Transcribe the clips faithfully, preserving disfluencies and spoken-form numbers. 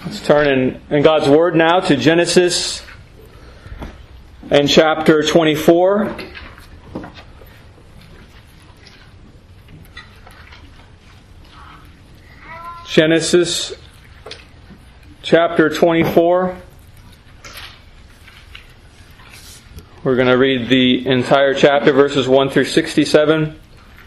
Let's turn in, in God's Word now to Genesis and chapter twenty-four. Genesis chapter twenty-four. We're going to read the entire chapter, verses one through sixty-seven.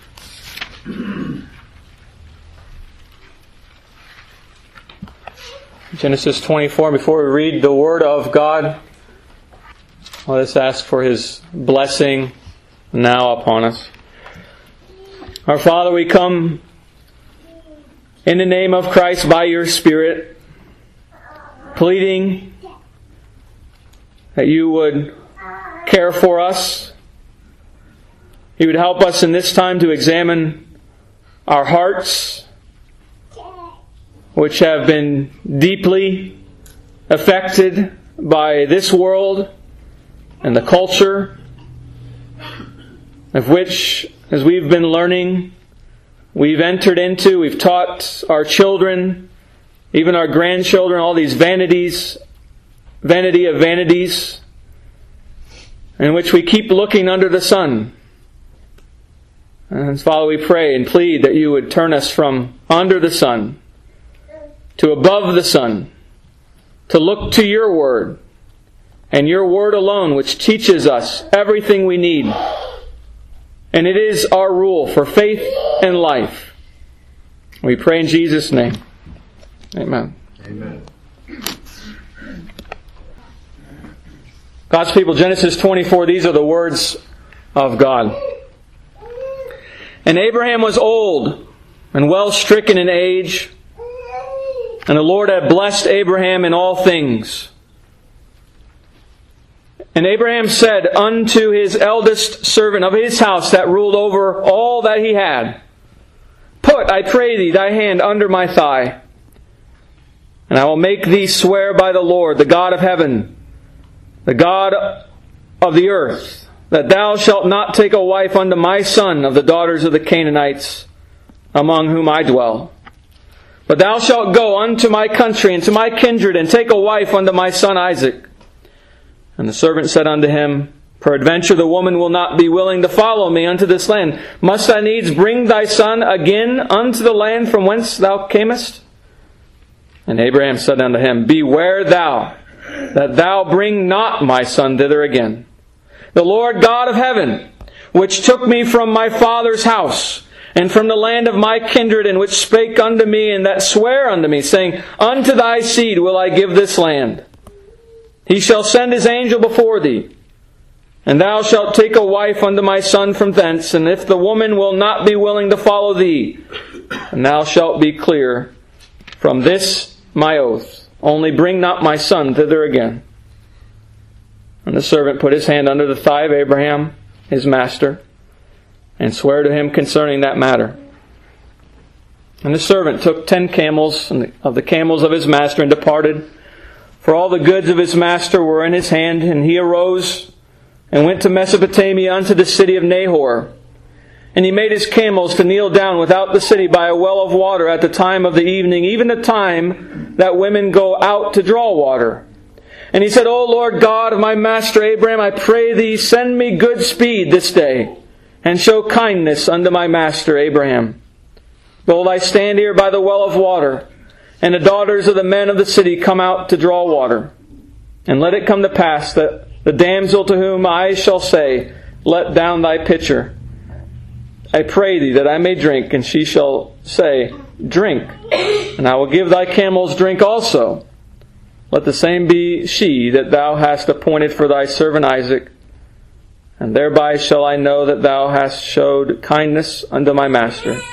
Genesis twenty-four. Before we read the Word of God, let us ask for His blessing now upon us. Our Father, we come in the name of Christ by Your Spirit, pleading that You would care for us. You would help us in this time to examine our hearts, which have been deeply affected by this world and the culture, of which, as we've been learning, we've entered into, we've taught our children, even our grandchildren, all these vanities, vanity of vanities, in which we keep looking under the sun. And Father, we pray and plead that You would turn us from under the sun to above the sun, to look to Your Word, and Your Word alone, which teaches us everything we need. And it is our rule for faith and life. We pray in Jesus' name. Amen. Amen. God's people, Genesis twenty-four, these are the words of God. And Abraham was old and well stricken in age, and the Lord had blessed Abraham in all things. And Abraham said unto his eldest servant of his house that ruled over all that he had, Put, I pray thee, thy hand under my thigh, and I will make thee swear by the Lord, the God of heaven, the God of the earth, that thou shalt not take a wife unto my son of the daughters of the Canaanites, among whom I dwell. But thou shalt go unto my country and to my kindred, and take a wife unto my son Isaac. And the servant said unto him, Peradventure the woman will not be willing to follow me unto this land. Must I needs bring thy son again unto the land from whence thou camest? And Abraham said unto him, Beware thou, that thou bring not my son thither again. The Lord God of heaven, which took me from my father's house, and from the land of my kindred, and which spake unto me, and that sware unto me, saying, Unto thy seed will I give this land. He shall send His angel before thee, and thou shalt take a wife unto my son from thence, and if the woman will not be willing to follow thee, and thou shalt be clear from this my oath, only bring not my son thither again. And the servant put his hand under the thigh of Abraham, his master, and sware to him concerning that matter. And the servant took ten camels of the camels of his master and departed. For all the goods of his master were in his hand, and he arose and went to Mesopotamia unto the city of Nahor. And he made his camels to kneel down without the city by a well of water at the time of the evening, even the time that women go out to draw water. And he said, O Lord God of my master Abraham, I pray thee, send me good speed this day, and show kindness unto my master Abraham. Behold, I stand here by the well of water, and the daughters of the men of the city come out to draw water. And let it come to pass that the damsel to whom I shall say, Let down thy pitcher, I pray thee that I may drink, and she shall say, Drink, and I will give thy camels drink also. Let the same be she that thou hast appointed for thy servant Isaac, and thereby shall I know that thou hast showed kindness unto my master.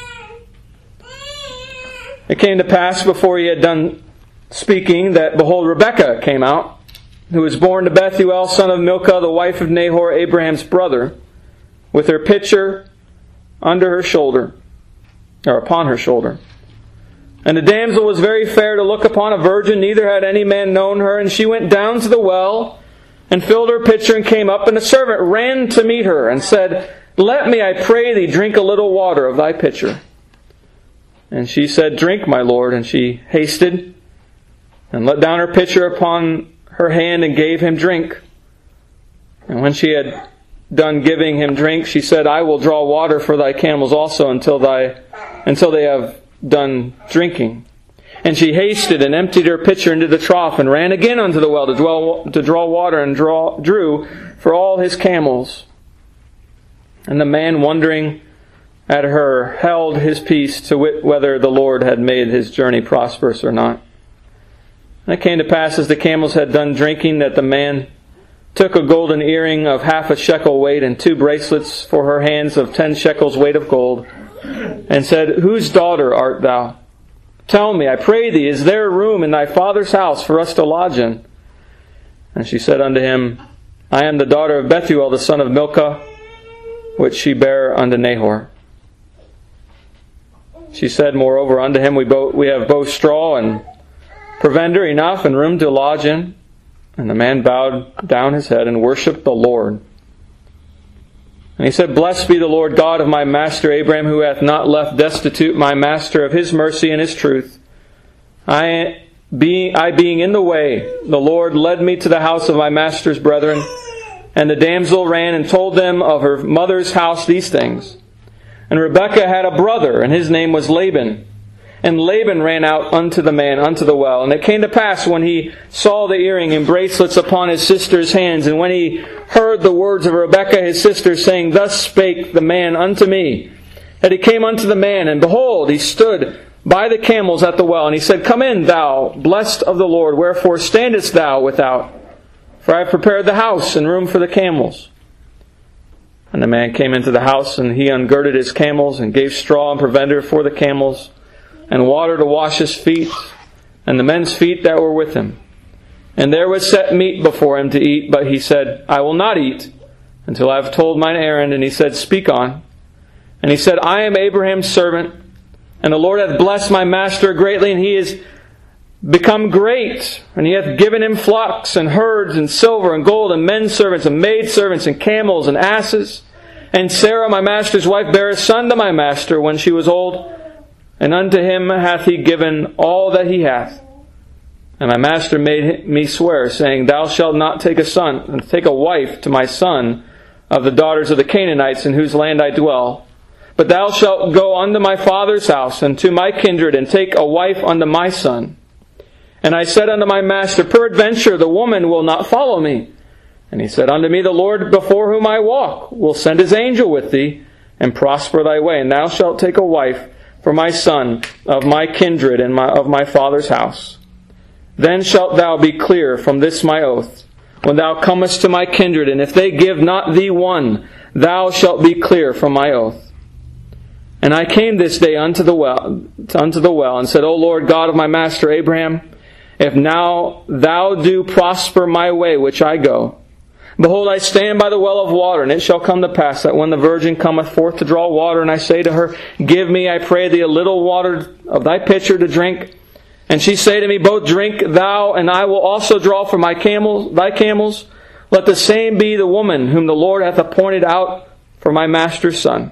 It came to pass before he had done speaking that, behold, Rebekah came out, who was born to Bethuel, son of Milcah, the wife of Nahor, Abraham's brother, with her pitcher under her shoulder, or upon her shoulder. And the damsel was very fair to look upon, a virgin, neither had any man known her. And she went down to the well, and filled her pitcher, and came up. And the servant ran to meet her, and said, Let me, I pray thee, drink a little water of thy pitcher. And she said, Drink, my lord. And she hasted, and let down her pitcher upon her hand, and gave him drink. And when she had done giving him drink, she said, I will draw water for thy camels also until thy until they have done drinking. And she hasted and emptied her pitcher into the trough, and ran again unto the well to, dwell, to draw water, and draw, drew for all his camels. And the man, wondering at her, held his peace, to wit whether the Lord had made his journey prosperous or not. And it came to pass, as the camels had done drinking, that the man took a golden earring of half a shekel weight, and two bracelets for her hands of ten shekels weight of gold, and said, Whose daughter art thou? Tell me, I pray thee, is there room in thy father's house for us to lodge in? And she said unto him, I am the daughter of Bethuel, the son of Milcah, which she bare unto Nahor. She said moreover unto him, We, bo- we have both straw and provender enough, and room to lodge in. And the man bowed down his head and worshipped the Lord. And he said, Blessed be the Lord God of my master Abraham, who hath not left destitute my master of his mercy and his truth. I being, I being in the way, the Lord led me to the house of my master's brethren. And the damsel ran and told them of her mother's house these things. And Rebekah had a brother, and his name was Laban. And Laban ran out unto the man, unto the well. And it came to pass, when he saw the earring and bracelets upon his sister's hands, and when he heard the words of Rebekah his sister, saying, Thus spake the man unto me, that he came unto the man, and behold, he stood by the camels at the well. And he said, Come in, thou blessed of the Lord, wherefore standest thou without? For I have prepared the house and room for the camels. And the man came into the house, and he ungirded his camels, and gave straw and provender for the camels, and water to wash his feet, and the men's feet that were with him. And there was set meat before him to eat, but he said, I will not eat until I have told mine errand. And he said, Speak on. And he said, I am Abraham's servant, and the Lord hath blessed my master greatly, and he is become great, and he hath given him flocks and herds and silver and gold and men servants and maid servants and camels and asses. And Sarah my master's wife bare a son to my master when she was old, and unto him hath he given all that he hath. And my master made me swear, saying, Thou shalt not take a son, take a wife to my son of the daughters of the Canaanites, in whose land I dwell. But thou shalt go unto my father's house, and to my kindred, and take a wife unto my son. And I said unto my master, Peradventure the woman will not follow me. And he said unto me, The Lord before whom I walk will send his angel with thee, and prosper thy way. And thou shalt take a wife for my son of my kindred and my, of my father's house. Then shalt thou be clear from this my oath, when thou comest to my kindred, and if they give not thee one, thou shalt be clear from my oath. And I came this day unto the well, unto the well, and said, O Lord God of my master Abraham, if now thou do prosper my way which I go, behold, I stand by the well of water, and it shall come to pass that when the virgin cometh forth to draw water, and I say to her, Give me, I pray thee, a little water of thy pitcher to drink, and she say to me, Both drink thou, and I will also draw for my camels, thy camels. Let the same be the woman whom the Lord hath appointed out for my master's son.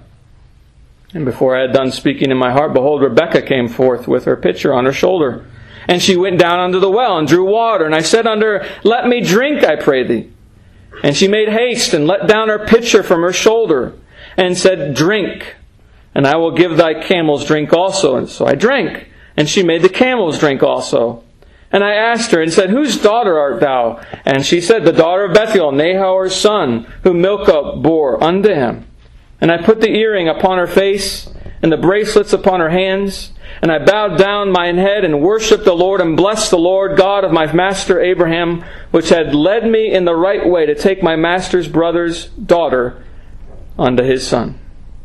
And before I had done speaking in my heart, behold, Rebekah came forth with her pitcher on her shoulder. And she went down unto the well and drew water. And I said unto her, Let me drink, I pray thee. And she made haste and let down her pitcher from her shoulder, and said, Drink, and I will give thy camels drink also. And so I drank, and she made the camels drink also. And I asked her and said, Whose daughter art thou? And she said, The daughter of Bethuel, Nahor's son, whom Milcah bore unto him. And I put the earring upon her face, and the bracelets upon her hands. And I bowed down mine head and worshipped the Lord, and blessed the Lord God of my master Abraham, which had led me in the right way to take my master's brother's daughter unto his son.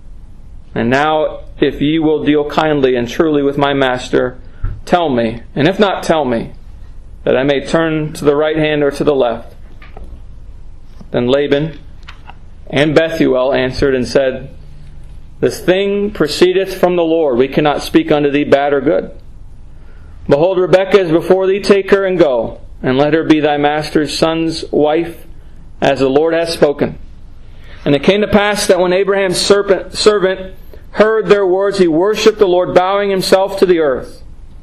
And now, if ye will deal kindly and truly with my master, tell me, and if not, tell me, that I may turn to the right hand or to the left. Then Laban and Bethuel answered and said, This thing proceedeth from the Lord. We cannot speak unto thee bad or good. Behold, Rebekah is before thee. Take her and go, and let her be thy master's son's wife, as the Lord hath spoken. And it came to pass that when Abraham's servant heard their words, he worshipped the Lord, bowing himself to the earth.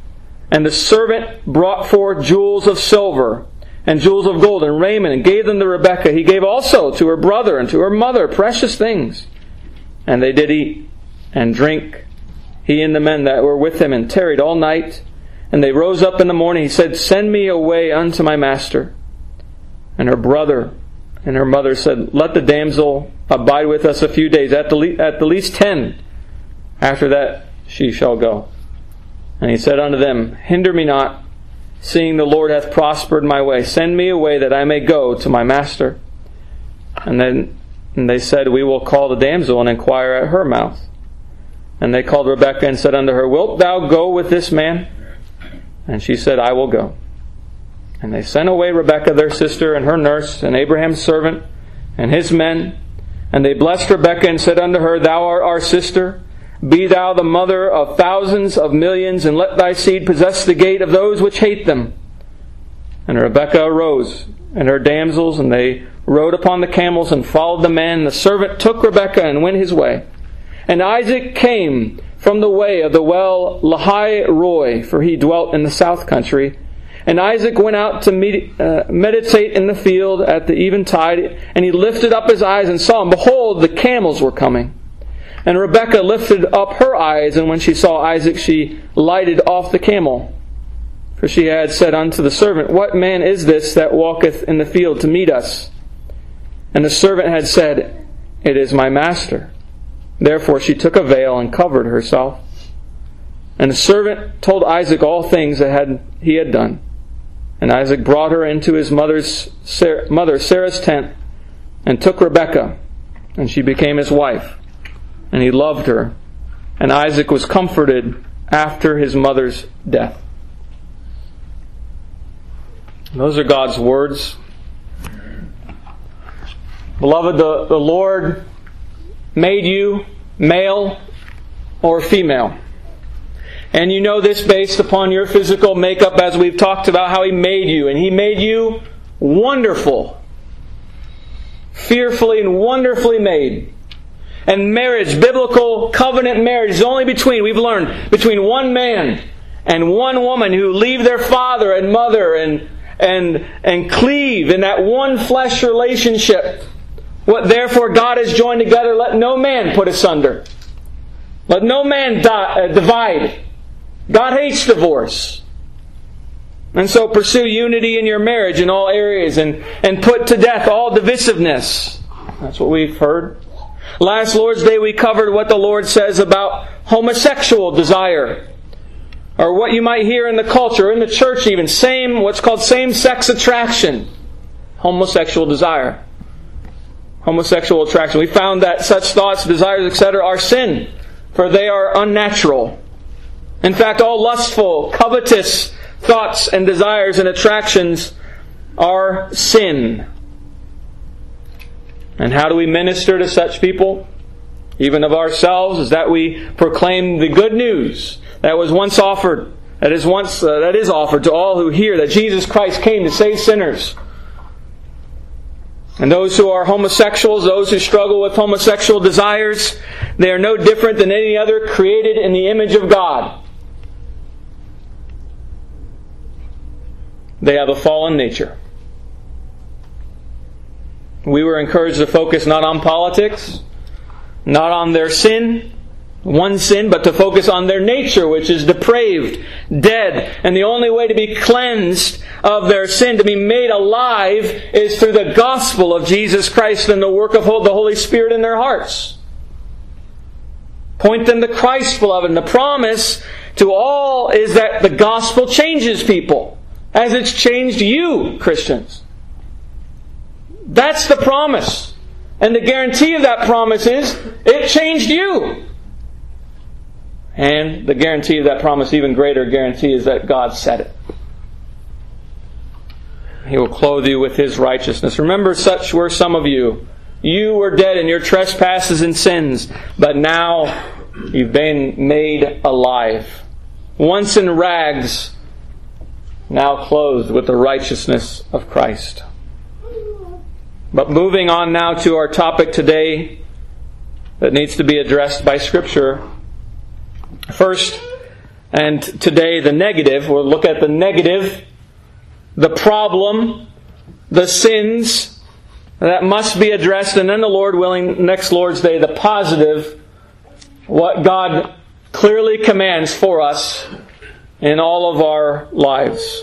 And the servant brought forth jewels of silver and jewels of gold and raiment, and gave them to Rebekah. He gave also to her brother and to her mother precious things. And they did eat and drink, he and the men that were with him, and tarried all night. And they rose up in the morning. He said, Send me away unto my master. And her brother and her mother said, Let the damsel abide with us a few days, at the, le- at the least ten. After that she shall go. And he said unto them, Hinder me not, seeing the Lord hath prospered my way. Send me away that I may go to my master. And then and they said, We will call the damsel and inquire at her mouth. And they called Rebekah and said unto her, Wilt thou go with this man? And she said, I will go. And they sent away Rebekah their sister and her nurse and Abraham's servant and his men. And they blessed Rebekah and said unto her, Thou art our sister. Be thou the mother of thousands of millions, and let thy seed possess the gate of those which hate them. And Rebekah arose, and her damsels, and they rode upon the camels and followed the man. And the servant took Rebekah and went his way. And Isaac came from the way of the well Lahai Roi, for he dwelt in the south country. And Isaac went out to med- uh, meditate in the field at the eventide, and he lifted up his eyes and saw, and behold, the camels were coming. And Rebekah lifted up her eyes, and when she saw Isaac, she lighted off the camel. For she had said unto the servant, What man is this that walketh in the field to meet us? And the servant had said, It is my master. Therefore she took a veil and covered herself. And the servant told Isaac all things that had, he had done. And Isaac brought her into his mother's mother Sarah's tent, and took Rebekah, and she became his wife. And he loved her. And Isaac was comforted after his mother's death. Those are God's words. Beloved, the, the Lord made you male or female. And you know this based upon your physical makeup, as we've talked about how He made you. And He made you wonderful. Fearfully and wonderfully made. And marriage, biblical covenant marriage, is only between, we've learned, between one man and one woman who leave their father and mother and and and cleave in that one flesh relationship. What therefore God has joined together, let no man put asunder. Let no man di- uh, divide. God hates divorce. And so pursue unity in your marriage in all areas, and, and put to death all divisiveness. That's what we've heard. Last Lord's Day we covered what the Lord says about homosexual desire. Or what you might hear in the culture, in the church even, same what's called same-sex attraction. Homosexual desire. Homosexual attraction. We found that such thoughts, desires, et cetera are sin, for they are unnatural. In fact, all lustful, covetous thoughts and desires and attractions are sin. And how do we minister to such people? Even of ourselves, is that we proclaim the good news that was once offered, that is once uh, that is offered to all who hear, that Jesus Christ came to save sinners. And those who are homosexuals, those who struggle with homosexual desires, they are no different than any other created in the image of God. They have a fallen nature. We were encouraged to focus not on politics, not on their sin, one sin, but to focus on their nature, which is depraved, dead. And the only way to be cleansed of their sin, to be made alive, is through the gospel of Jesus Christ and the work of the Holy Spirit in their hearts. Point them to Christ, beloved. And the promise to all is that the gospel changes people, as it's changed you, Christians. That's the promise. And the guarantee of that promise is, it changed you. And the guarantee of that promise, even greater guarantee, is that God said it. He will clothe you with His righteousness. Remember, such were some of you. You were dead in your trespasses and sins, but now you've been made alive. Once in rags, now clothed with the righteousness of Christ. But moving on now to our topic today that needs to be addressed by Scripture. First, And today the negative, we'll look at the negative, the problem, the sins that must be addressed, and then the Lord willing, next Lord's Day, the positive, what God clearly commands for us in all of our lives.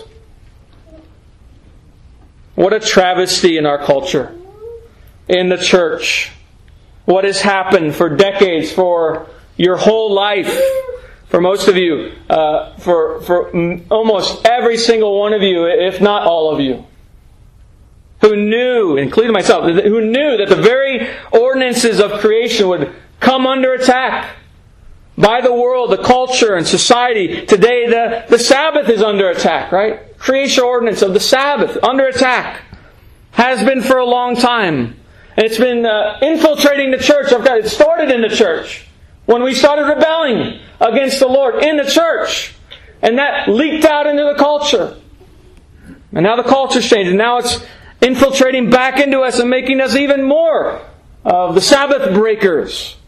What a travesty in our culture, in the church. What has happened for decades, for your whole life, for most of you, uh, for, for almost every single one of you, if not all of you, who knew, including myself, who knew that the very ordinances of creation would come under attack by the world, the culture, and society. Today, the, the Sabbath is under attack, right? Creation ordinance of the Sabbath, under attack. Has been for a long time. And it's been uh, infiltrating the church of God. It started in the church when we started rebelling against the Lord in the church. And that leaked out into the culture. And now the culture's changed. And now it's infiltrating back into us and making us even more of the Sabbath breakers.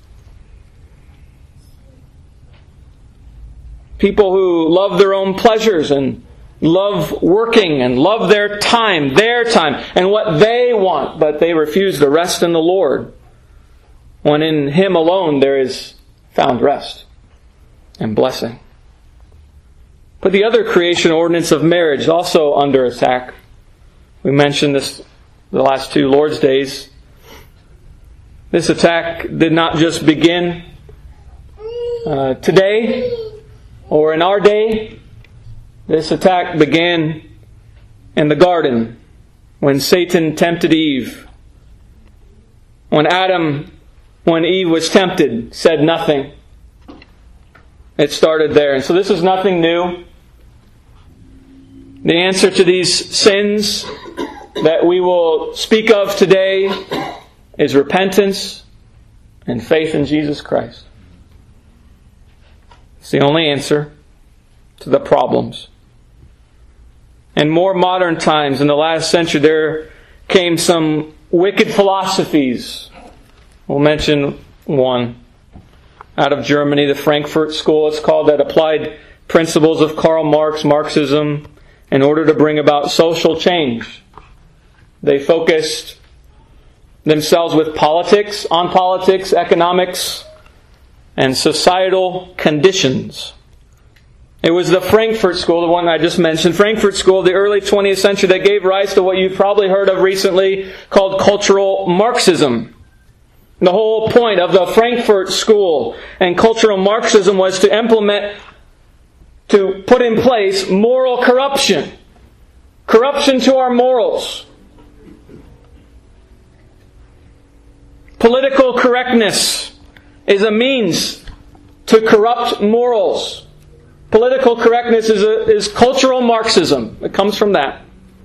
People who love their own pleasures and love working and love their time, their time, and what they want, but they refuse to rest in the Lord, when in Him alone there is found rest and blessing. But the other creation ordinance of marriage is also under attack. We mentioned this the last two Lord's Days. This attack did not just begin uh, today or in our day. This attack began in the garden when Satan tempted Eve. When Adam, when Eve was tempted, said nothing. It started there. And so this is nothing new. The answer to these sins that we will speak of today is repentance and faith in Jesus Christ. It's the only answer to the problems. In more modern times, in the last century, there came some wicked philosophies. We'll mention one out of Germany, the Frankfurt School, it's called, that applied principles of Karl Marx, Marxism, in order to bring about social change. They focused themselves with politics, on politics, economics, and societal conditions. It was the Frankfurt School, the one I just mentioned, Frankfurt School of the early twentieth century, that gave rise to what you've probably heard of recently called cultural Marxism. The whole point of the Frankfurt School and cultural Marxism was to implement, to put in place moral corruption. Corruption to our morals. Political correctness is a means to corrupt morals. Political correctness is, a, is cultural Marxism. It comes from that.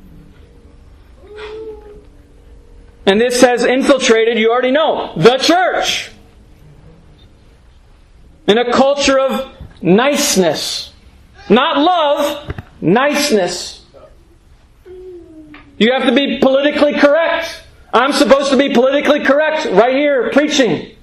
And this has infiltrated, you already know, the church. In a culture of niceness. Not love, niceness. You have to be politically correct. I'm supposed to be politically correct right here, preaching.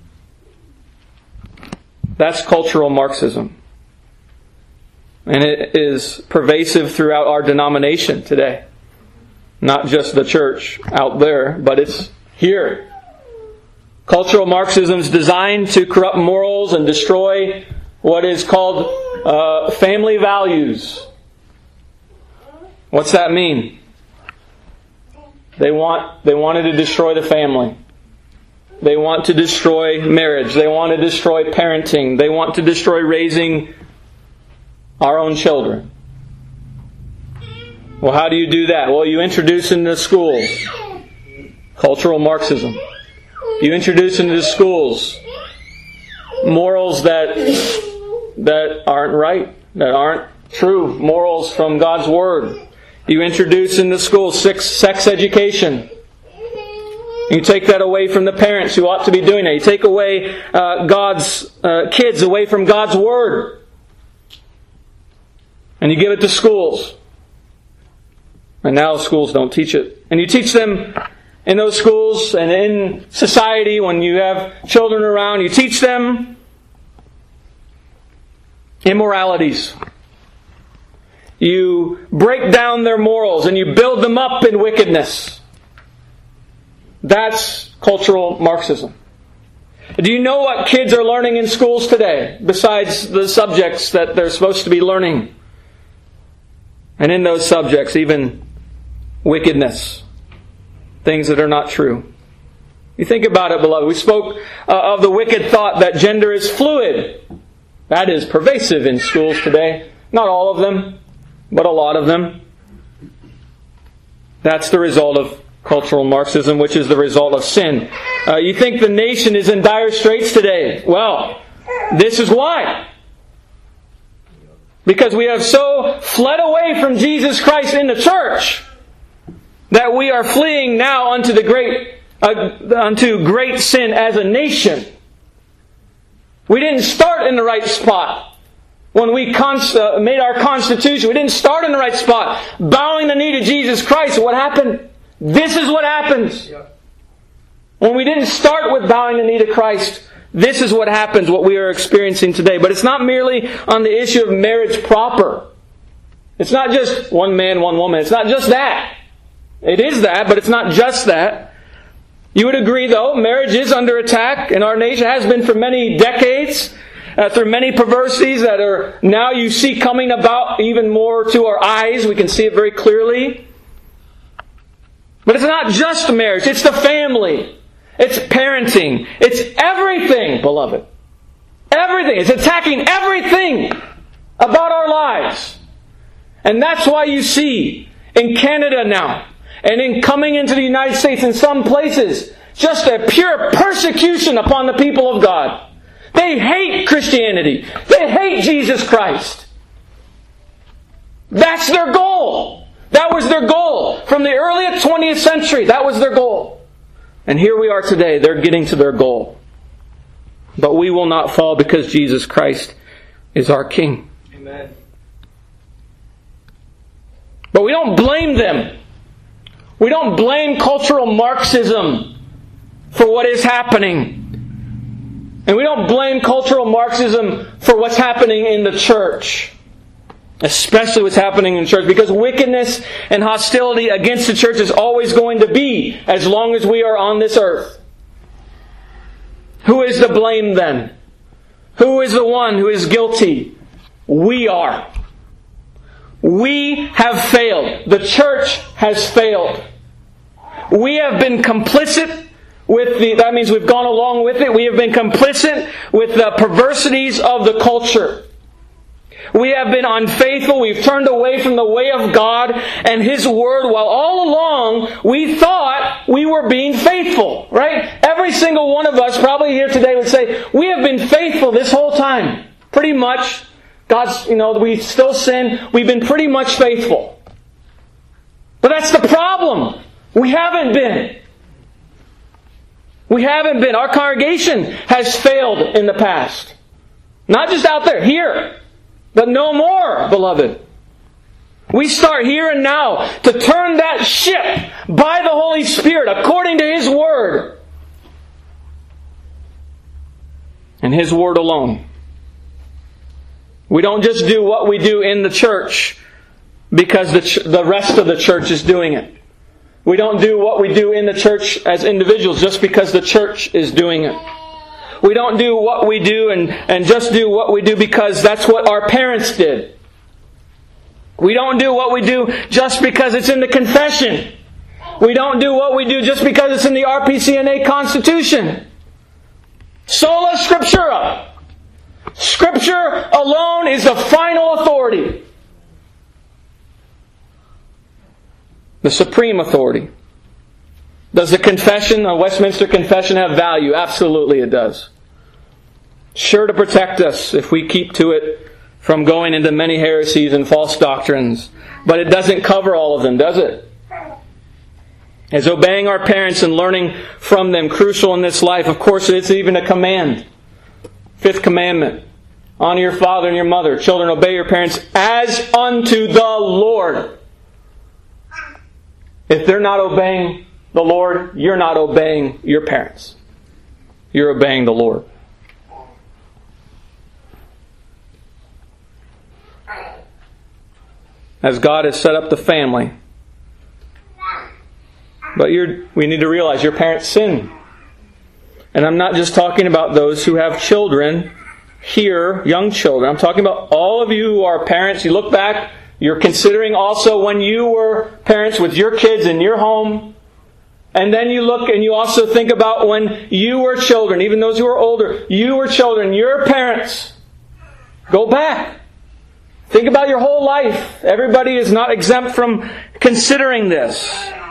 That's cultural Marxism. And it is pervasive throughout our denomination today. Not just the church out there, but it's here. Cultural Marxism is designed to corrupt morals and destroy what is called uh, family values. What's that mean? They want they wanted to destroy the family. They want to destroy marriage. They want to destroy parenting. They want to destroy raising our own children. Well, how do you do that? Well, you introduce into the schools cultural Marxism. You introduce into the schools morals that that aren't right, that aren't true morals from God's Word. You introduce in the schools sex, sex education. You take that away from the parents who ought to be doing that. You take away uh, God's uh, kids away from God's Word. And you give it to schools. And now schools don't teach it. And you teach them in those schools and in society when you have children around. You teach them immoralities. You break down their morals and you build them up in wickedness. That's cultural Marxism. Do you know what kids are learning in schools today, besides the subjects that they're supposed to be learning? And in those subjects, even wickedness. Things that are not true. You think about it, beloved. We spoke uh, of the wicked thought that gender is fluid. That is pervasive in schools today. Not all of them, but a lot of them. That's the result of cultural Marxism, which is the result of sin. Uh, you think the nation is in dire straits today? Well, this is why. Because we have so fled away from Jesus Christ in the church that we are fleeing now unto the great uh, unto great sin as a nation. We didn't start in the right spot. When we cons- uh, made our Constitution, we didn't start in the right spot. Bowing the knee to Jesus Christ, what happened? This is what happens. When we didn't start with bowing the knee to Christ, this is what happens, what we are experiencing today. But it's not merely on the issue of marriage proper. It's not just one man, one woman. It's not just that. It is that, but it's not just that. You would agree, though, marriage is under attack in our nation. It has been for many decades, uh, through many perversities that are now you see coming about even more to our eyes. We can see it very clearly. But it's not just marriage. It's the family. It's parenting. It's everything, beloved. Everything. It's attacking everything about our lives. And that's why you see in Canada now, and in coming into the United States in some places, just a pure persecution upon the people of God. They hate Christianity. They hate Jesus Christ. That's their goal. That was their goal. From the early twentieth century, that was their goal. And here we are today. They're getting to their goal. But we will not fall because Jesus Christ is our King. Amen. But we don't blame them. We don't blame cultural Marxism for what is happening. And we don't blame cultural Marxism for what's happening in the church. Especially what's happening in church. Because wickedness and hostility against the church is always going to be as long as we are on this earth. Who is to blame then? Who is the one who is guilty? We are. We have failed. The church has failed. We have been complicit with the, that means we've gone along with it. We have been complicit with the perversities of the culture. We have been unfaithful. We've turned away from the way of God and His Word, while all along we thought we were being faithful. Right? Every single one of us probably here today would say, we have been faithful this whole time. Pretty much. God's, you know, we still sin. We've been pretty much faithful. But that's the problem. We haven't been. We haven't been. Our congregation has failed in the past. Not just out there, here. But no more, beloved. We start here and now to turn that ship by the Holy Spirit according to His Word. And His Word alone. We don't just do what we do in the church because the, ch- the rest of the church is doing it. We don't do what we do in the church as individuals just because the church is doing it. We don't do what we do and, and just do what we do because that's what our parents did. We don't do what we do just because it's in the confession. We don't do what we do just because it's in the R P C N A Constitution. Sola Scriptura. Scripture alone is the final authority. The supreme authority. Does the confession, the Westminster Confession, have value? Absolutely it does. Sure to protect us if we keep to it from going into many heresies and false doctrines. But it doesn't cover all of them, does it? Is obeying our parents and learning from them crucial in this life? Of course, it's even a command. Fifth commandment. Honor your father and your mother. Children, obey your parents as unto the Lord. If they're not obeying the Lord, you're not obeying your parents. You're obeying the Lord. as God has set up the family. But you're, we need to realize your parents sin. And I'm not just talking about those who have children here, young children. I'm talking about all of you who are parents. You look back, you're considering also when you were parents with your kids in your home. And then you look and you also think about when you were children, even those who are older. You were children, your parents. Go back. Think about your whole life. Everybody is not exempt from considering this.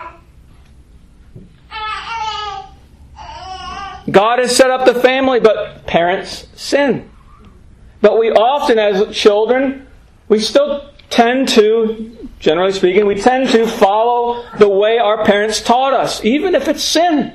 God has set up the family, but parents sin. But we often, as children, we still tend to, generally speaking, we tend to follow the way our parents taught us, even if it's sin.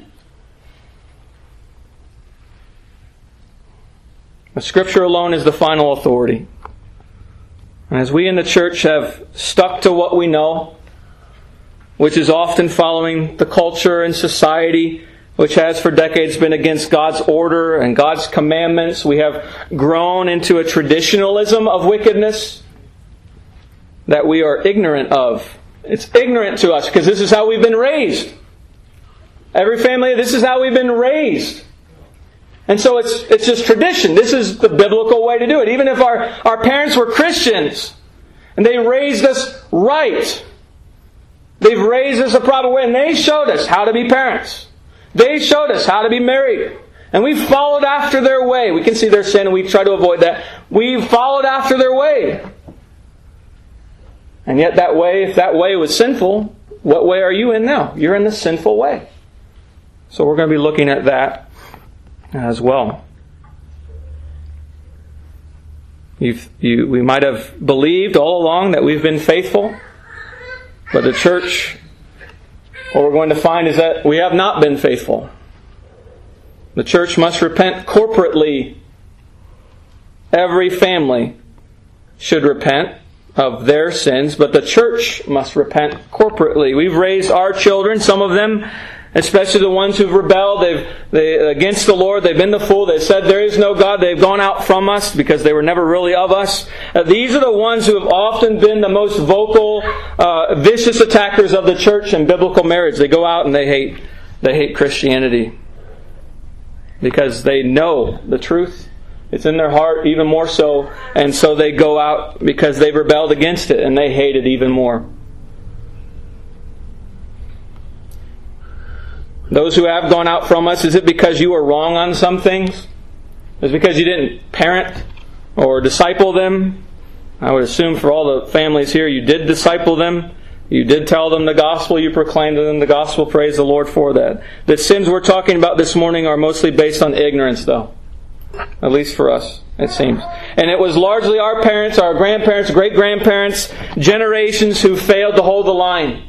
The Scripture alone is the final authority. And as we in the church have stuck to what we know, which is often following the culture and society, which has for decades been against God's order and God's commandments. We have grown into a traditionalism of wickedness that we are ignorant of. It's ignorant to us because this is how we've been raised. Every family, this is how we've been raised. And so it's it's just tradition. This is the biblical way to do it. Even if our, our parents were Christians and they raised us right, they've raised us a proper way and they showed us how to be parents. They showed us how to be married. And we followed after their way. We can see their sin and we try to avoid that. We followed after their way. And yet that way, if that way was sinful, what way are you in now? You're in the sinful way. So we're going to be looking at that as well. You've, you, we might have believed all along that we've been faithful, but the church, what we're going to find is that we have not been faithful. The church must repent corporately. Every family should repent of their sins, but the church must repent corporately. We've raised our children, some of them, especially the ones who've rebelled they've, they, against the Lord. They've been the fool. They've said there is no God. They've gone out from us because they were never really of us. Uh, these are the ones who have often been the most vocal, uh, vicious attackers of the church and biblical marriage. They go out and they hate, they hate Christianity because they know the truth. It's in their heart even more so. And so they go out because they've rebelled against it and they hate it even more. Those who have gone out from us, is it because you were wrong on some things? Is it because you didn't parent or disciple them? I would assume for all the families here, you did disciple them. You did tell them the gospel. You proclaimed to them the gospel. Praise the Lord for that. The sins we're talking about this morning are mostly based on ignorance, though. At least for us, it seems. And it was largely our parents, our grandparents, great-grandparents, generations who failed to hold the line.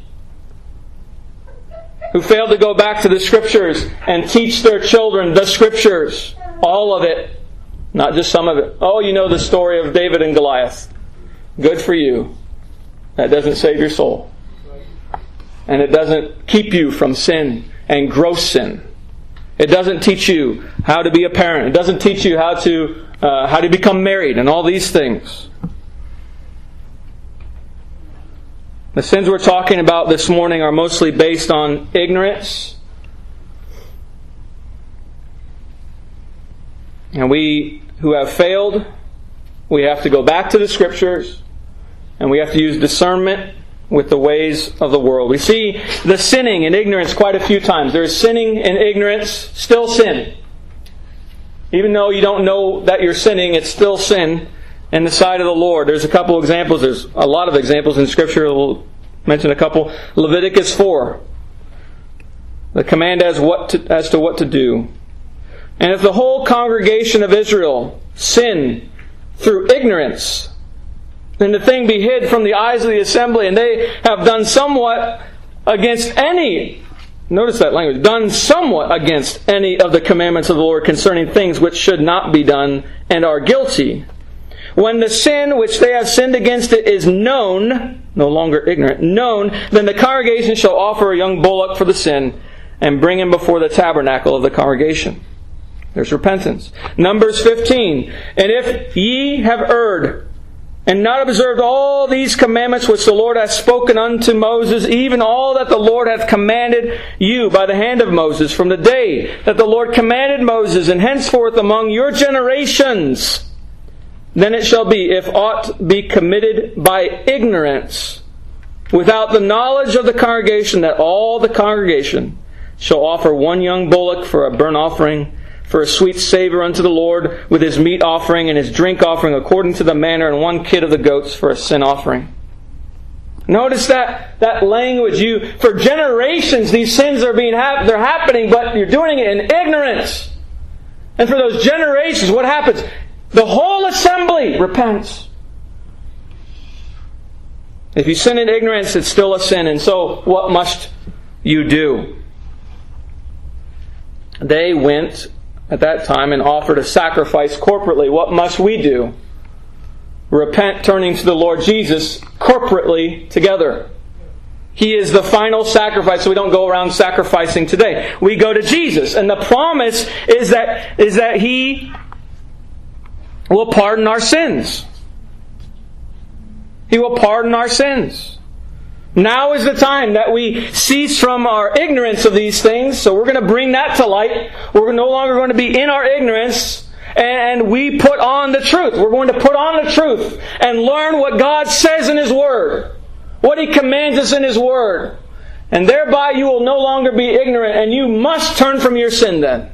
Who failed to go back to the Scriptures and teach their children the Scriptures. All of it. Not just some of it. Oh, you know the story of David and Goliath. Good for you. That doesn't save your soul. And it doesn't keep you from sin and gross sin. It doesn't teach you how to be a parent. It doesn't teach you how to uh, how to become married and all these things. The sins we're talking about this morning are mostly based on ignorance. And we who have failed, we have to go back to the Scriptures and we have to use discernment with the ways of the world. We see the sinning in ignorance quite a few times. There is sinning in ignorance, still sin. Even though you don't know that you're sinning, it's still sin in the sight of the Lord. There's a couple examples. There's a lot of examples in Scripture. We'll mention a couple. Leviticus four. The command as what to, as to what to do. And if the whole congregation of Israel sin through ignorance, then the thing be hid from the eyes of the assembly, and they have done somewhat against any, notice that language, done somewhat against any of the commandments of the Lord concerning things which should not be done, and are guilty. When the sin which they have sinned against it is known, no longer ignorant, known, then the congregation shall offer a young bullock for the sin, and bring him before the tabernacle of the congregation. There's repentance. Numbers fifteen. And if ye have erred, and not observed all these commandments which the Lord hath spoken unto Moses, even all that the Lord hath commanded you by the hand of Moses, from the day that the Lord commanded Moses, and henceforth among your generations, then it shall be, if aught be committed by ignorance, without the knowledge of the congregation, that all the congregation shall offer one young bullock for a burnt offering, for a sweet savour unto the Lord, with his meat offering and his drink offering according to the manner, and one kid of the goats for a sin offering. Notice that that language. You for generations these sins are being hap- they're happening, but you're doing it in ignorance. And for those generations, what happens? The whole assembly repents. If you sin in ignorance, it's still a sin. And so, what must you do? They went at that time and offered a sacrifice corporately. What must we do? Repent, turning to the Lord Jesus corporately together. He is the final sacrifice, so we don't go around sacrificing today. We go to Jesus. And the promise is that, is that He will pardon our sins. He will pardon our sins. Now is the time that we cease from our ignorance of these things. So we're going to bring that to light. We're no longer going to be in our ignorance. And we put on the truth. We're going to put on the truth and learn what God says in His Word. What He commands us in His Word. And thereby you will no longer be ignorant. And you must turn from your sin then.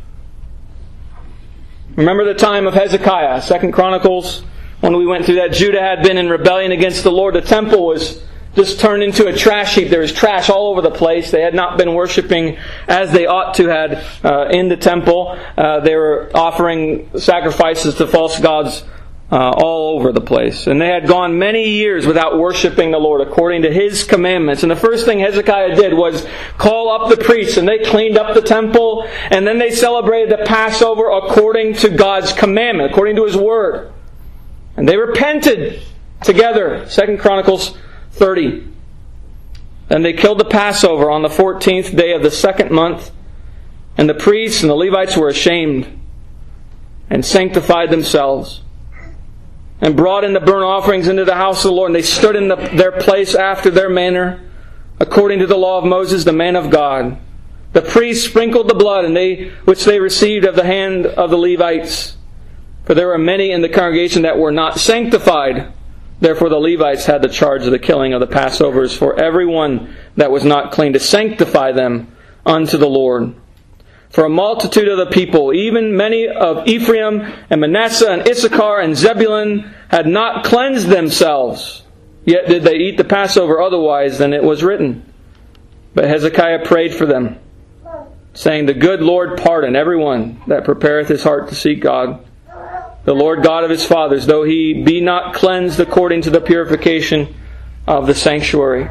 Remember the time of Hezekiah, Second Chronicles, when we went through that. Judah had been in rebellion against the Lord. The temple was just turned into a trash heap. There was trash all over the place. They had not been worshiping as they ought to had uh, in the temple. Uh, they were offering sacrifices to false gods uh, all over the place. And they had gone many years without worshiping the Lord according to His commandments. And the first thing Hezekiah did was call up the priests, and they cleaned up the temple, and then they celebrated the Passover according to God's commandment, according to His Word. And they repented together. Second Chronicles thirty. And they killed the Passover on the fourteenth day of the second month. And the priests and the Levites were ashamed and sanctified themselves and brought in the burnt offerings into the house of the Lord. And they stood in the, their place after their manner, according to the law of Moses, the man of God. The priests sprinkled the blood, and they which they received of the hand of the Levites. For there were many in the congregation that were not sanctified. Therefore the Levites had the charge of the killing of the Passovers for everyone that was not clean, to sanctify them unto the Lord. For a multitude of the people, even many of Ephraim and Manasseh and Issachar and Zebulun, had not cleansed themselves. Yet did they eat the Passover otherwise than it was written. But Hezekiah prayed for them, saying, The good Lord pardon everyone that prepareth his heart to seek God. The Lord God of his fathers, though he be not cleansed according to the purification of the sanctuary.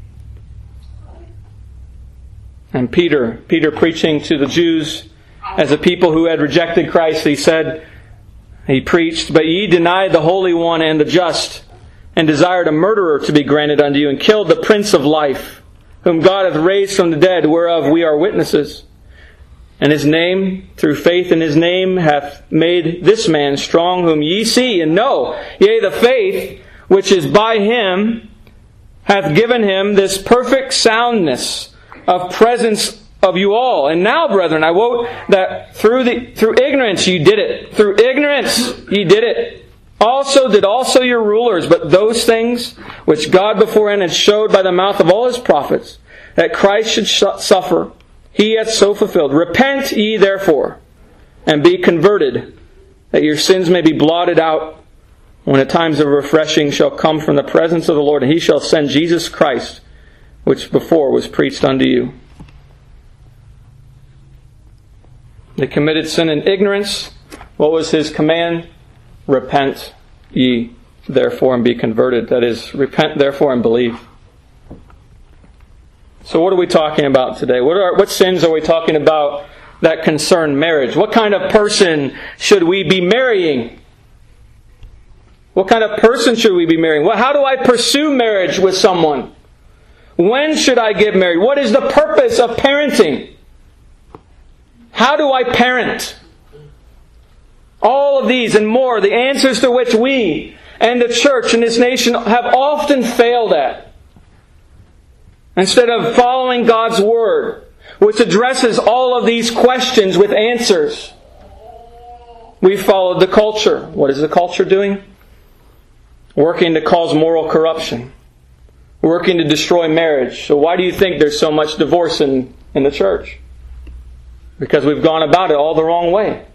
And Peter, Peter preaching to the Jews as a people who had rejected Christ, he said, he preached, But ye denied the Holy One and the just, and desired a murderer to be granted unto you, and killed the Prince of Life, whom God hath raised from the dead, whereof we are witnesses. And His name, through faith in His name, hath made this man strong, whom ye see and know. Yea, the faith which is by Him hath given Him this perfect soundness of presence of you all. And now, brethren, I wot that through the through ignorance ye did it. Through ignorance ye did it. Also did also your rulers, but those things which God beforehand had showed by the mouth of all His prophets, that Christ should suffer, He hath so fulfilled. Repent ye therefore, and be converted, that your sins may be blotted out, when the times of refreshing shall come from the presence of the Lord, and He shall send Jesus Christ, which before was preached unto you. They committed sin in ignorance. What was His command? Repent ye therefore and be converted. That is, repent therefore and believe. So what are we talking about today? What are what sins are we talking about that concern marriage? What kind of person should we be marrying? What kind of person should we be marrying? Well, how do I pursue marriage with someone? When should I get married? What is the purpose of parenting? How do I parent? All of these and more, the answers to which we and the church in this nation have often failed at. Instead of following God's Word, which addresses all of these questions with answers, we followed the culture. What is the culture doing? Working to cause moral corruption. Working to destroy marriage. So why do you think there's so much divorce in, in the church? Because we've gone about it all the wrong way.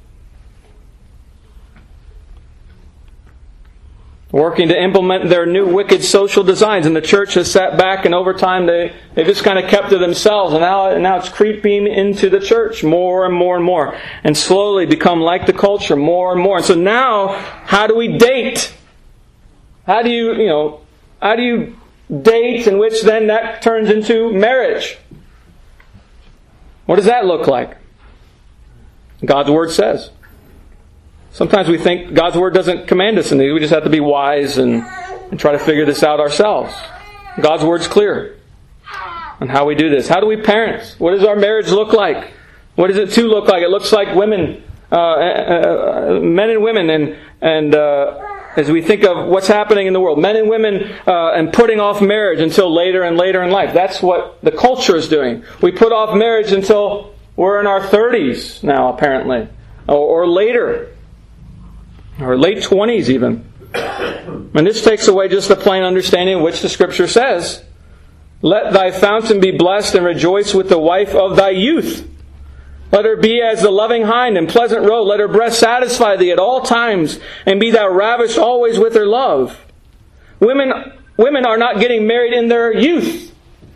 Working to implement their new wicked social designs. And the church has sat back, and over time they, they just kind of kept to themselves. And now, and now it's creeping into the church more and more and more. And slowly become like the culture more and more. And so now, how do we date? How do you, you know, how do you date in which then that turns into marriage? What does that look like? God's Word says. Sometimes we think God's Word doesn't command us in these. We just have to be wise and, and try to figure this out ourselves. God's Word's clear on how we do this. How do we parent? What does our marriage look like? What does it too look like? It looks like women, uh, uh, men and women, and and uh, as we think of what's happening in the world, men and women uh, and putting off marriage until later and later in life. That's what the culture is doing. We put off marriage until we're in our thirties now, apparently, or, or later. Or late twenties even. And this takes away just the plain understanding of which the Scripture says. Let thy fountain be blessed, and rejoice with the wife of thy youth. Let her be as the loving hind and pleasant roe. Let her breast satisfy thee at all times, and be thou ravished always with her love. Women, women are not getting married in their youth.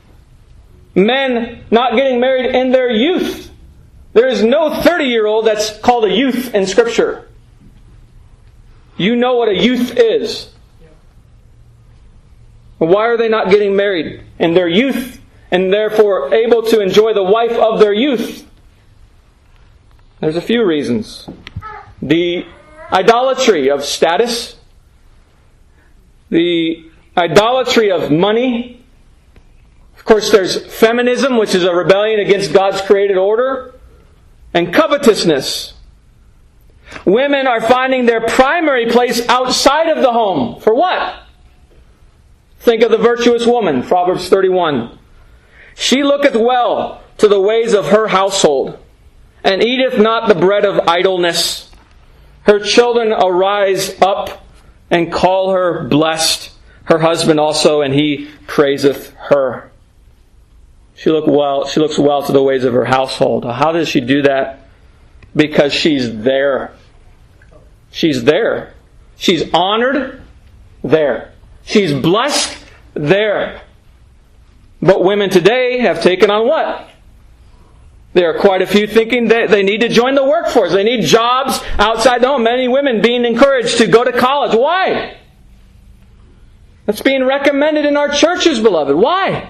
Men not getting married in their youth. There is no thirty-year-old that's called a youth in Scripture. You know what a youth is. Why are they not getting married in their youth and therefore able to enjoy the wife of their youth? There's a few reasons. The idolatry of status. The idolatry of money. Of course, there's feminism, which is a rebellion against God's created order. And covetousness. Women are finding their primary place outside of the home. For what? Think of the virtuous woman, Proverbs thirty-one. She looketh well to the ways of her household, and eateth not the bread of idleness. Her children arise up and call her blessed, her husband also, and he praiseth her. She look well, she looks well to the ways of her household. How does she do that? Because she's there. She's there. She's honored there. She's blessed there. But women today have taken on what? There are quite a few thinking that they need to join the workforce. They need jobs outside the home. Many women being encouraged to go to college. Why? That's being recommended in our churches, beloved. Why?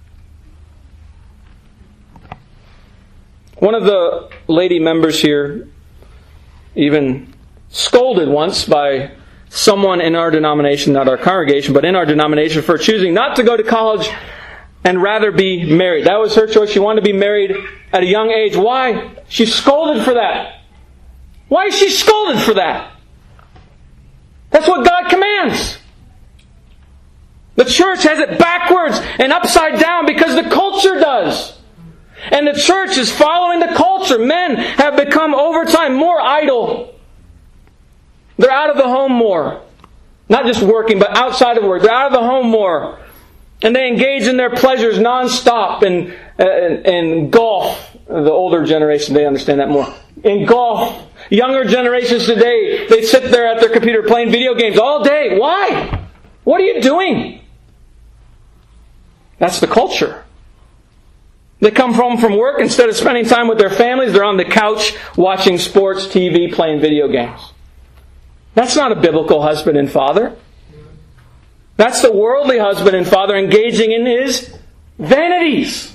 One of the lady members here even scolded once by someone in our denomination, not our congregation, but in our denomination, for choosing not to go to college and rather be married. That was her choice. She wanted to be married at a young age. Why? She's scolded for that. Why is she scolded for that? That's what God commands. The church has it backwards and upside down because the culture does. And the church is following the culture. Men have become over time more idle. They're out of the home more. Not just working, but outside of work. They're out of the home more. And they engage in their pleasures nonstop in, in, in golf. The older generation, they understand that more. In golf. Younger generations today, they sit there at their computer playing video games all day. Why? What are you doing? That's the culture. They come home from work, instead of spending time with their families, they're on the couch watching sports, T V, playing video games. That's not a biblical husband and father. That's the worldly husband and father engaging in his vanities.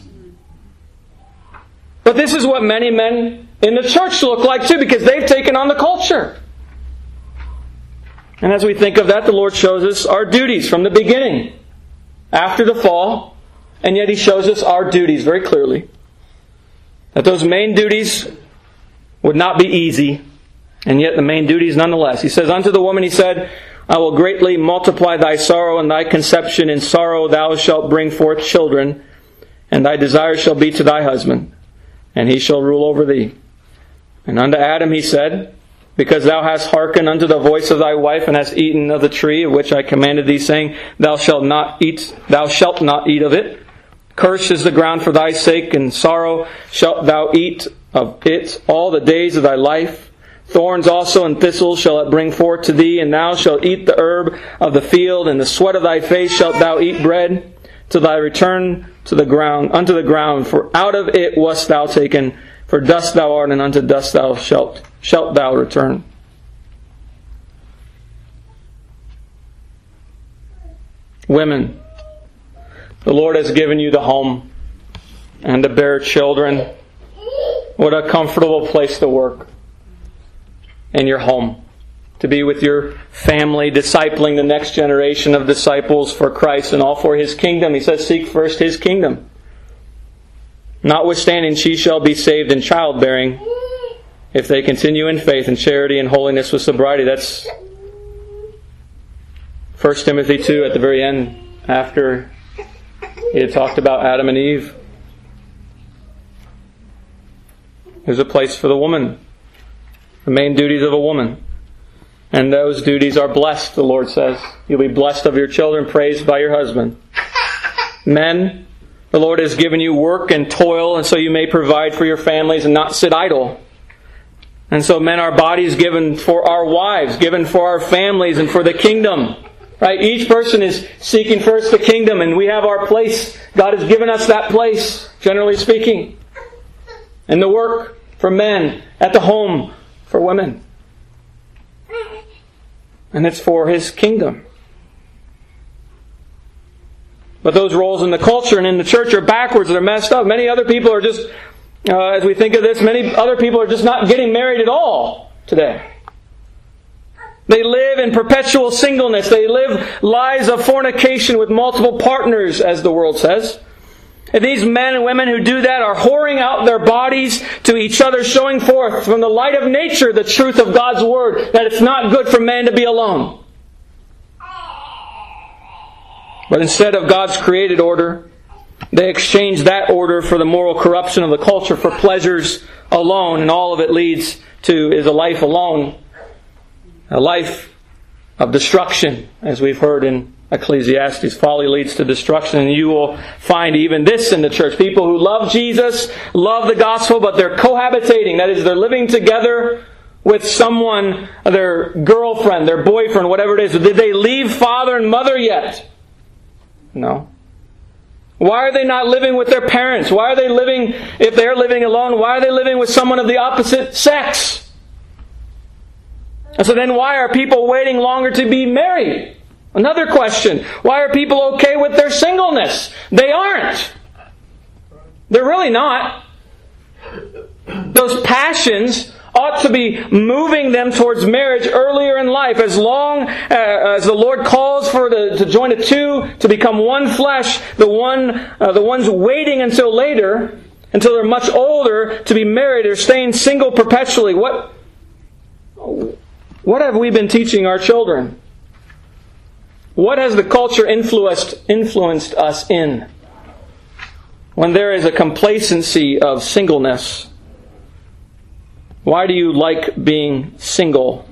But this is what many men in the church look like too, because they've taken on the culture. And as we think of that, the Lord shows us our duties from the beginning, after the fall, and yet He shows us our duties very clearly. That those main duties would not be easy, and yet the main duties nonetheless. He says, unto the woman He said, I will greatly multiply thy sorrow and thy conception. In sorrow thou shalt bring forth children, and thy desire shall be to thy husband, and he shall rule over thee. And unto Adam he said, because thou hast hearkened unto the voice of thy wife, and hast eaten of the tree of which I commanded thee, saying, Thou shalt not eat, thou shalt not eat of it. Cursed is the ground for thy sake, and sorrow shalt thou eat of it all the days of thy life. Thorns also and thistles shall it bring forth to thee, and thou shalt eat the herb of the field, and the sweat of thy face shalt thou eat bread, till thy return to the ground, unto the ground. For out of it wast thou taken, for dust thou art, and unto dust thou shalt shalt thou return. Women, the Lord has given you the home and to bear children. What a comfortable place to work. In your home, to be with your family, discipling the next generation of disciples for Christ and all for His kingdom. He says, seek first His kingdom. Notwithstanding, she shall be saved in childbearing if they continue in faith and charity and holiness with sobriety. That's First Timothy two at the very end, after he had talked about Adam and Eve. There's a place for the woman. The main duties of a woman. And those duties are blessed, the Lord says. You'll be blessed of your children, praised by your husband. Men, the Lord has given you work and toil, and so you may provide for your families and not sit idle. And so men, our bodies given for our wives, given for our families and for the kingdom. Right? Each person is seeking first the kingdom, and we have our place. God has given us that place, generally speaking. And the work for men, at the home for women. And it's for His kingdom. But those roles in the culture and in the church are backwards. They're messed up. Many other people are just, uh, as we think of this, many other people are just not getting married at all today. They live in perpetual singleness. They live lives of fornication with multiple partners, as the world says. And these men and women who do that are whoring out their bodies to each other, showing forth from the light of nature the truth of God's Word, that it's not good for man to be alone. But instead of God's created order, they exchange that order for the moral corruption of the culture, for pleasures alone, and all of it leads to is a life alone. A life of destruction, as we've heard in Ecclesiastes. Folly leads to destruction, and you will find even this in the church. People who love Jesus, love the gospel, but they're cohabitating. That is, they're living together with someone, their girlfriend, their boyfriend, whatever it is. Did they leave father and mother yet? No. Why are they not living with their parents? Why are they living, if they're living alone, why are they living with someone of the opposite sex? And so then why are people waiting longer to be married? Another question. Why are people okay with their singleness? They aren't. They're really not. Those passions ought to be moving them towards marriage earlier in life. As long as the Lord calls for the, to join the two to become one flesh, the one, uh, the ones waiting until later, until they're much older to be married, or staying single perpetually. What, what have we been teaching our children? What has the culture influenced, influenced us in? When there is a complacency of singleness. Why do you like being single?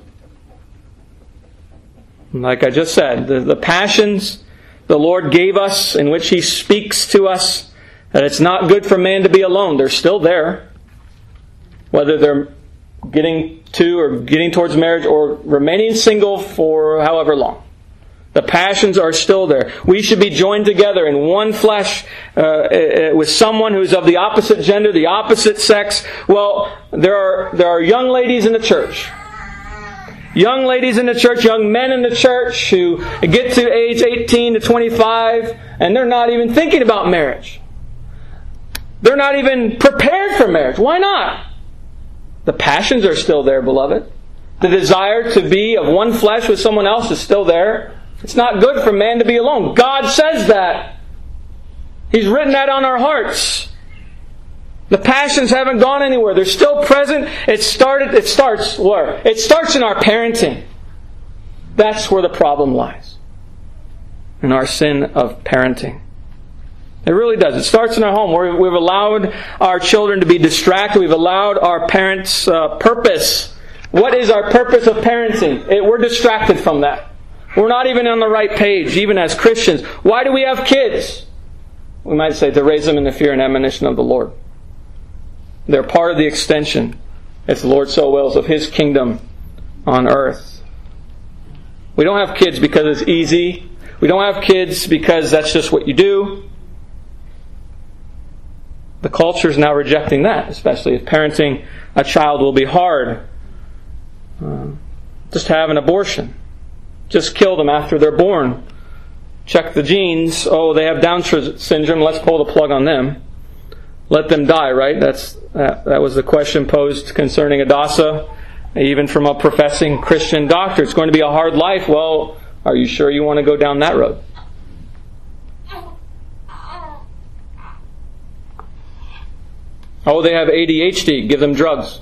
Like I just said, the, the passions the Lord gave us, in which He speaks to us, that it's not good for man to be alone. They're still there. Whether they're getting to or getting towards marriage or remaining single for however long. The passions are still there. We should be joined together in one flesh uh, with someone who's of the opposite gender, the opposite sex. Well, there are there are young ladies in the church. Young ladies in the church, young men in the church who get to age eighteen to twenty-five and they're not even thinking about marriage. They're not even prepared for marriage. Why not? The passions are still there, beloved. The desire to be of one flesh with someone else is still there. It's not good for man to be alone. God says that. He's written that on our hearts. The passions haven't gone anywhere. They're still present. It started. It starts where? It starts in our parenting. That's where the problem lies. In our sin of parenting. It really does. It starts in our home where we've allowed our children to be distracted. We've allowed our parents' uh, purpose. What is our purpose of parenting? It, we're distracted from that. We're not even on the right page, even as Christians. Why do we have kids? We might say to raise them in the fear and admonition of the Lord. They're part of the extension, if the Lord so wills, of His kingdom on earth. We don't have kids because it's easy. We don't have kids because that's just what you do. The culture is now rejecting that, especially if parenting a child will be hard. Uh, just have an abortion. Just kill them after they're born. Check the genes. Oh, they have Down syndrome. Let's pull the plug on them. Let them die, right? That's that, that was the question posed concerning Adasa, even from a professing Christian doctor. It's going to be a hard life. Well, are you sure you want to go down that road? Oh, they have A D H D. Give them drugs.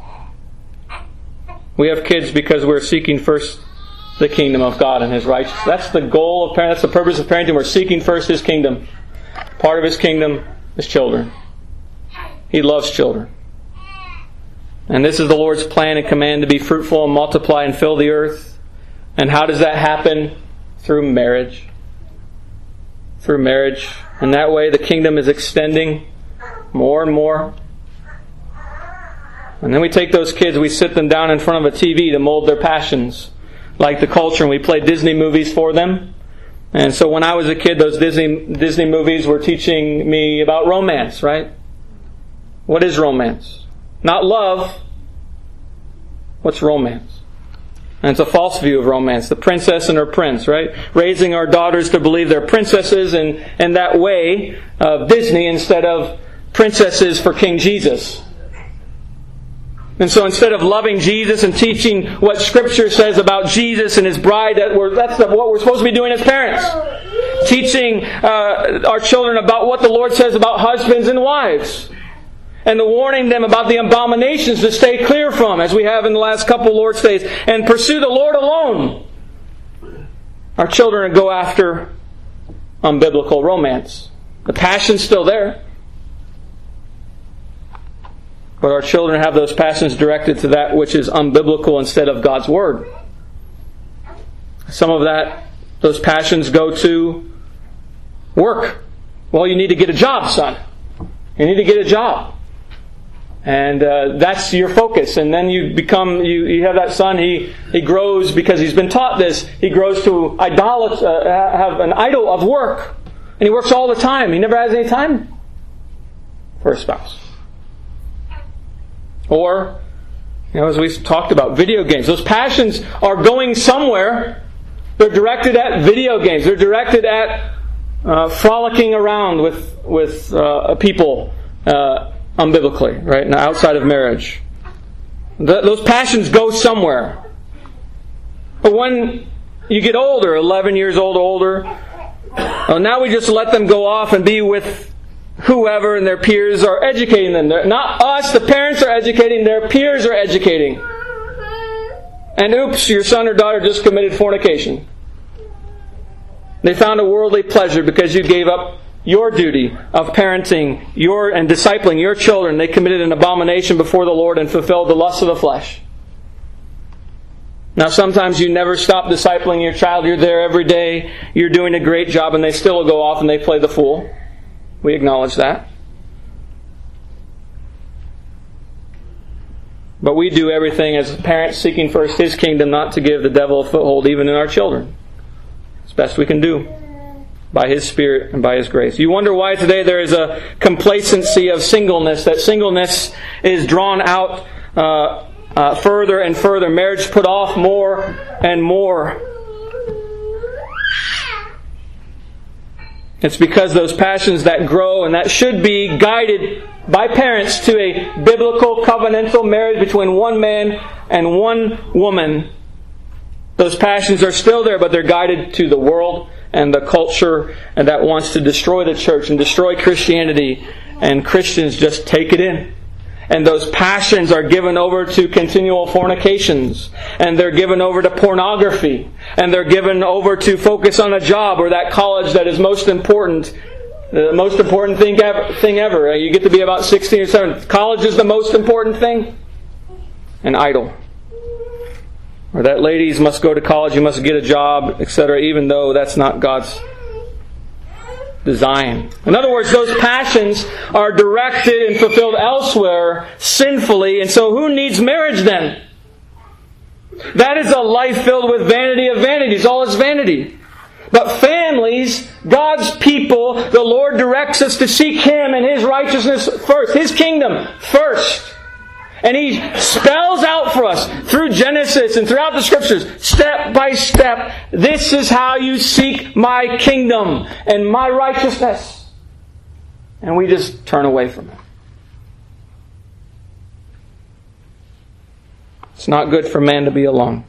We have kids because we're seeking first the kingdom of God and His righteousness. That's the goal of parenting. That's the purpose of parenting. We're seeking first His kingdom. Part of His kingdom is children. He loves children. And this is the Lord's plan and command to be fruitful and multiply and fill the earth. And how does that happen? Through marriage. Through marriage. And that way the kingdom is extending more and more. And then we take those kids, we sit them down in front of a T V to mold their passions, like the culture, and we play Disney movies for them. And so when I was a kid, those Disney Disney movies were teaching me about romance, right? What is romance? Not love. What's romance? And it's a false view of romance. The princess and her prince, right? Raising our daughters to believe they're princesses in, in that way of Disney instead of princesses for King Jesus. And so instead of loving Jesus and teaching what Scripture says about Jesus and His bride, that we're, that's the, what we're supposed to be doing as parents. Teaching uh, our children about what the Lord says about husbands and wives. And warning them about the abominations to stay clear from, as we have in the last couple of Lord's Days. And pursue the Lord alone. Our children go after unbiblical romance. The passion's still there. But our children have those passions directed to that which is unbiblical instead of God's Word. Some of that, those passions go to work. Well, you need to get a job, son. You need to get a job. And uh, that's your focus. And then you become, you, you have that son, he, he grows because he's been taught this. He grows to idolat, uh, have an idol of work. And he works all the time. He never has any time for a spouse. Or, you know, as we talked about, video games. Those passions are going somewhere. They're directed at video games. They're directed at uh, frolicking around with with uh, people uh, unbiblically, right? Now, outside of marriage. The, those passions go somewhere. But when you get older, eleven years old, older, uh, now we just let them go off and be with whoever, and their peers are educating them. They're, not us, the parents are educating, their peers are educating. And oops, your son or daughter just committed fornication. They found a worldly pleasure because you gave up your duty of parenting your and discipling your children. They committed an abomination before the Lord and fulfilled the lust of the flesh. Now sometimes you never stop discipling your child. You're there every day. You're doing a great job, and they still go off and they play the fool. We acknowledge that. But we do everything as parents seeking first His kingdom, not to give the devil a foothold even in our children. It's best we can do by His Spirit and by His grace. You wonder why today there is a complacency of singleness, that singleness is drawn out uh, uh, further and further. Marriage put off more and more. It's because those passions that grow and that should be guided by parents to a biblical covenantal marriage between one man and one woman. Those passions are still there, but they're guided to the world and the culture and that wants to destroy the church and destroy Christianity. And Christians just take it in And those passions are given over to continual fornications. And they're given over to pornography. And they're given over to focus on a job or that college that is most important. The most important thing ever. Thing ever. You get to be about sixteen or seventeen. College is the most important thing. An idol. Or that ladies must go to college, you must get a job, et cetera, even though that's not God's design. In other words, those passions are directed and fulfilled elsewhere sinfully, and so who needs marriage then? That is a life filled with vanity of vanities. All is vanity. But families, God's people, the Lord directs us to seek Him and His righteousness first, His kingdom first. And He spells out for us through Genesis and throughout the Scriptures, step by step, this is how you seek my kingdom and my righteousness. And we just turn away from it. It's not good for man to be alone.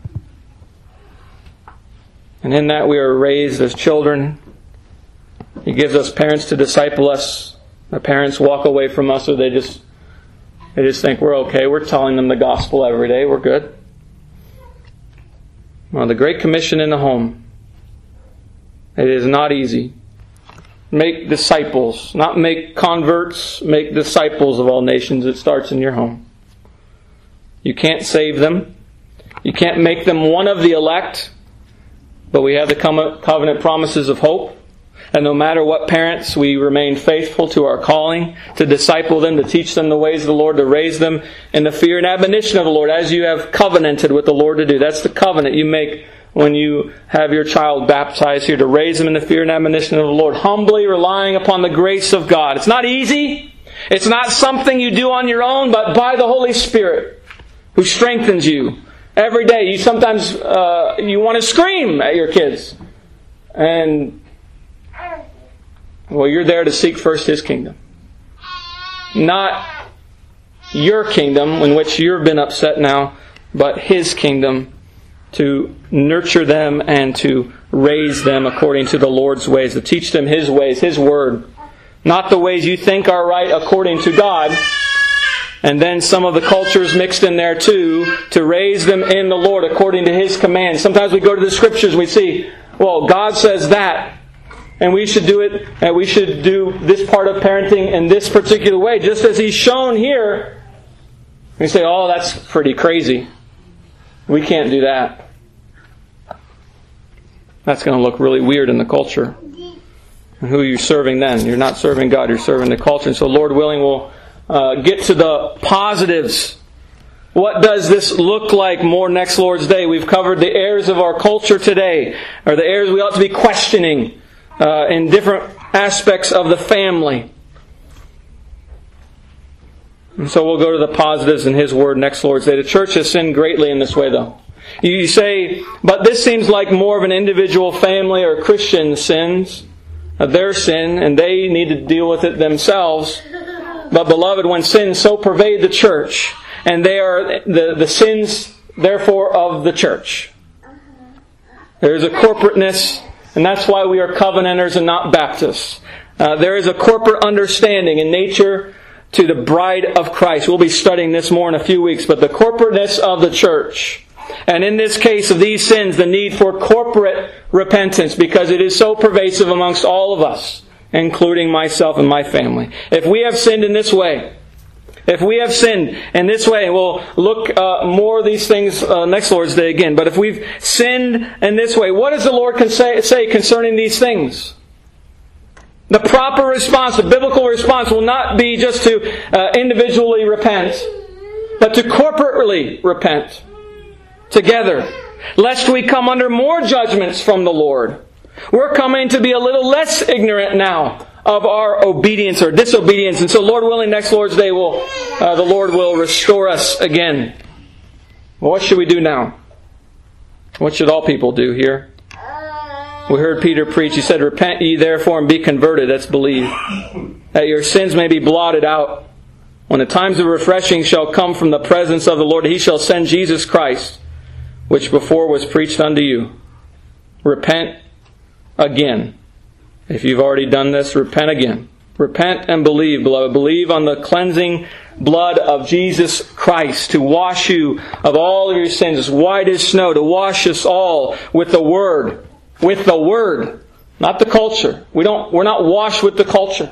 And in that we are raised as children. He gives us parents to disciple us. The parents walk away from us, or they just They just think we're okay. We're telling them the gospel every day. We're good. Well, the Great Commission in the home. It is not easy. Make disciples. Not make converts. Make disciples of all nations. It starts in your home. You can't save them. You can't make them one of the elect. But we have the covenant promises of hope. And no matter what parents, we remain faithful to our calling to disciple them, to teach them the ways of the Lord, to raise them in the fear and admonition of the Lord, as you have covenanted with the Lord to do. That's the covenant you make when you have your child baptized here, to raise them in the fear and admonition of the Lord, humbly relying upon the grace of God. It's not easy. It's not something you do on your own, but by the Holy Spirit, who strengthens you every day. You sometimes uh, you want to scream at your kids, and well, you're there to seek first His kingdom. Not your kingdom, in which you've been upset now, but His kingdom, to nurture them and to raise them according to the Lord's ways, to teach them His ways, His word. Not the ways you think are right according to God. And then some of the cultures mixed in there too, to raise them in the Lord according to His commands. Sometimes we go to the Scriptures and we see, well, God says that, and we should do it, and we should do this part of parenting in this particular way, just as He's shown here. We say, oh, that's pretty crazy. We can't do that. That's going to look really weird in the culture. And who are you serving then? You're not serving God, you're serving the culture. And so, Lord willing, we'll uh, get to the positives. What does this look like more next Lord's Day? We've covered the errors of our culture today, or the errors we ought to be questioning Uh, in different aspects of the family. And so we'll go to the positives in His Word next Lord's Day. The church has sinned greatly in this way, though. You say, but this seems like more of an individual family or Christian sins, uh, their sin, and they need to deal with it themselves. But beloved, when sins so pervade the church, and they are the, the sins, therefore, of the church, there is a corporateness. And that's why we are Covenanters and not Baptists. Uh, there is a corporate understanding in nature to the bride of Christ. We'll be studying this more in a few weeks. But the corporateness of the church. And in this case of these sins, the need for corporate repentance, because it is so pervasive amongst all of us, including myself and my family. If we have sinned in this way, If we have sinned in this way, we'll look uh, more of these things uh, next Lord's Day again. But if we've sinned in this way, what does the Lord con- say, say concerning these things? The proper response, the biblical response, will not be just to uh, individually repent, but to corporately repent together, lest we come under more judgments from the Lord. We're coming to be a little less ignorant now of our obedience or disobedience. And so, Lord willing, next Lord's Day, will uh, the Lord will restore us again. Well, what should we do now? What should all people do here? We heard Peter preach. He said, repent ye therefore and be converted. That's believe. That your sins may be blotted out. When the times of refreshing shall come from the presence of the Lord, He shall send Jesus Christ, which before was preached unto you. Repent again. If you've already done this, repent again. Repent and believe, beloved. Believe on the cleansing blood of Jesus Christ to wash you of all of your sins as white as snow, to wash us all with the Word. With the Word. Not the culture. We don't, we're not washed with the culture.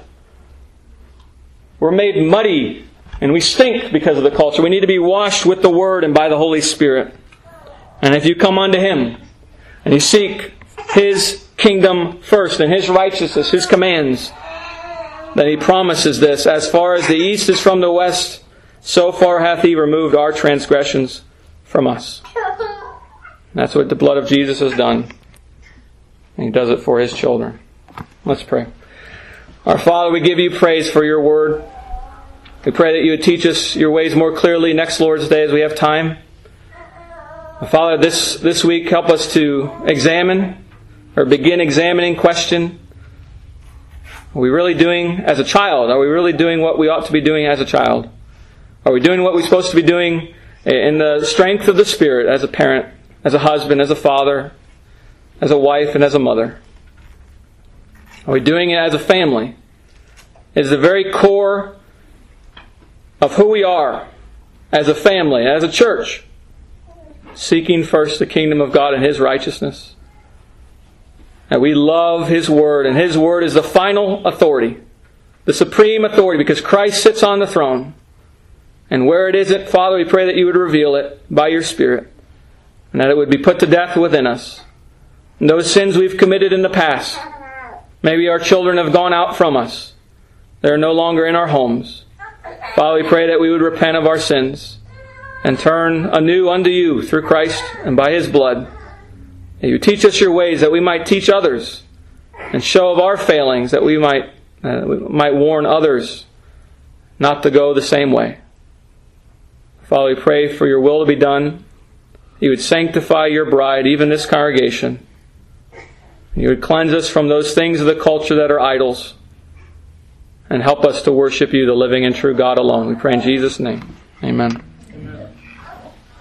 We're made muddy and we stink because of the culture. We need to be washed with the Word and by the Holy Spirit. And if you come unto Him and you seek His kingdom first and His righteousness, His commands, then He promises this: as far as the east is from the west, so far hath He removed our transgressions from us. That's what the blood of Jesus has done. And He does it for His children. Let's pray. Our Father, we give You praise for Your Word. We pray that You would teach us Your ways more clearly next Lord's Day as we have time. Father, this, this week help us to examine or begin examining, question, are we really doing as a child? Are we really doing what we ought to be doing as a child? Are we doing what we're supposed to be doing in the strength of the Spirit as a parent, as a husband, as a father, as a wife, and as a mother? Are we doing it as a family? It is the very core of who we are as a family, as a church, seeking first the kingdom of God and His righteousness. And we love His Word, and His Word is the final authority, the supreme authority, because Christ sits on the throne. And where it isn't, Father, we pray that You would reveal it by Your Spirit, and that it would be put to death within us. And those sins we've committed in the past, maybe our children have gone out from us. They're no longer in our homes. Father, we pray that we would repent of our sins and turn anew unto You through Christ and by His blood. That You teach us Your ways, that we might teach others, and show of our failings, that we might, uh, we might warn others not to go the same way. Father, we pray for Your will to be done. You would sanctify Your bride, even this congregation. You would cleanse us from those things of the culture that are idols, and help us to worship You, the living and true God alone. We pray in Jesus' name. Amen.